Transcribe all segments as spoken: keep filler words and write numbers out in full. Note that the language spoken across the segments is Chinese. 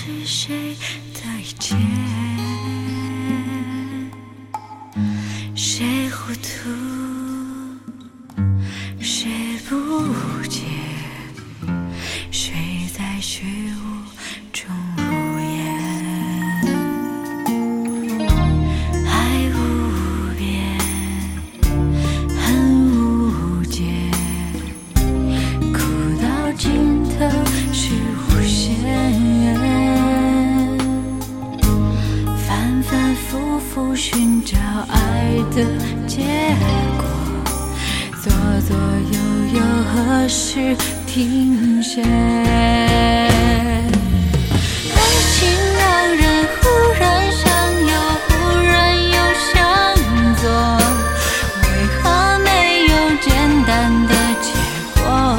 是谁的一切？谁糊涂，谁不解？谁在虚无中无言？爱无边，恨无解，苦到尽头是无限。反反复复寻找爱的结果，左左右右何时停歇？爱情让人忽然想有，忽然又想做，为何没有简单的结果？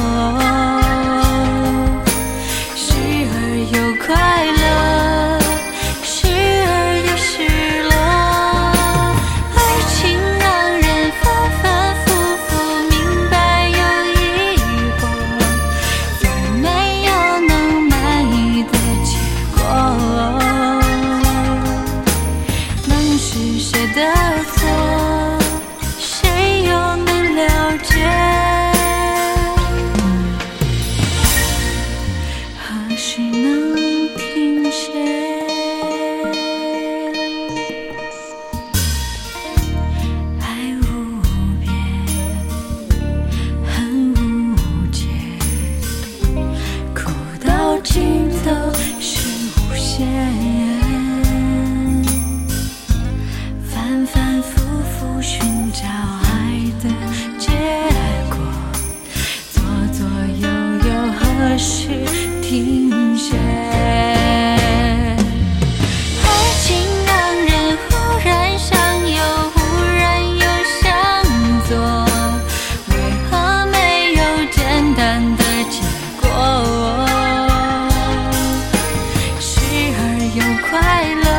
时而又快乐，时而又失落。爱情让人反反复复明白又疑惑，总没有能满意的结果。能是谁的错？谁又能了解？何时能停歇？爱无边，恨无解，苦到尽头是无限。反反复复寻找爱的结果，左左右右何时停歇？爱情让人忽然想有，忽然又想做，为何没有简单的结果？时而又快乐，